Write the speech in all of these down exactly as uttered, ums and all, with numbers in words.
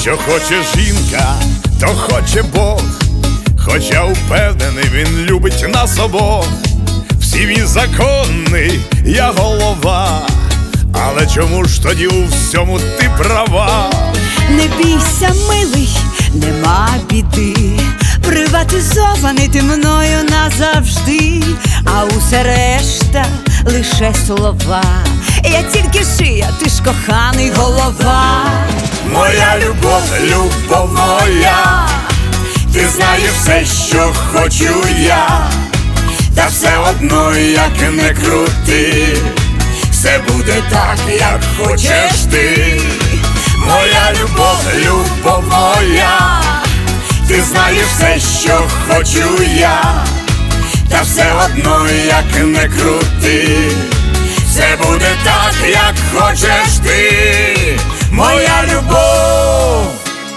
Що хоче жінка, то хоче Бог, хоча впевнений, він любить нас обох. Всі він законний, я голова, але чому ж тоді у всьому ти права? Не бійся, милий, нема біди, приватизований ти мною назавжди, а усе решта лише слова. Я тільки шия, ти ж коханий голова. Моя любов, любов моя, ти знаєш все, що хочу я, та все одно, як не крути, все буде так, як хочеш ти. Моя любов, любов моя, ти знаєш все, що хочу я, та все одно, як не крути, все буде так, як хочеш ти. Моя любов,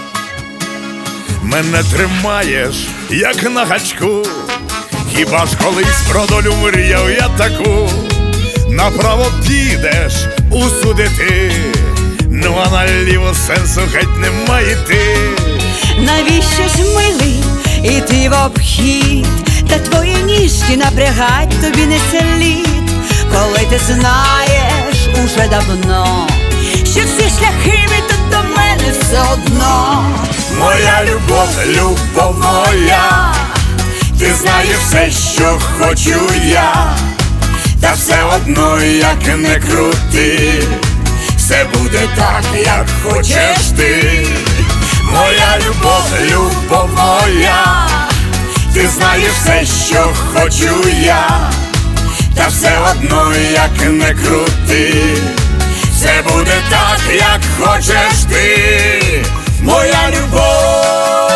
мене тримаєш, як на гачку, хіба ж колись про долю мріяв я таку. Направо підеш усюди ти, ну а наліво сенсу геть нема йти. Навіщо ж, милий, іти в обхід, та твої ніжки напрягать тобі не слід, коли ти знаєш уже давно, що всі шляхи ведуть до мене все одно. Моя любов, любов моя, ти знаєш все, що хочу я, та все одно, як не крути, все буде так, як хочеш ти. Моя любов, любов моя, ти знаєш все, що хочу я, та все одно, як не крути, все буде так, як хочеш ти. Моя любов.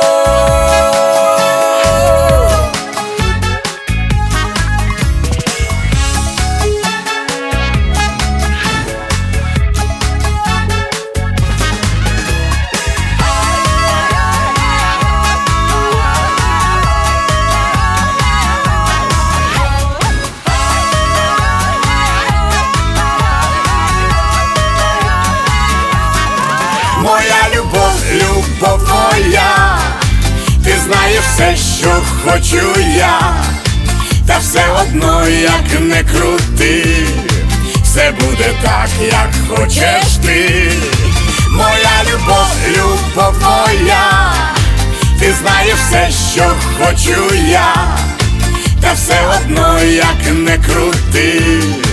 Моя любов, любов моя, ти знаєш все, що хочу я, та все одно, як не крути, все буде так, як хочеш ти. Моя любов, любов моя, ти знаєш все, що хочу я, та все одно, як не крути,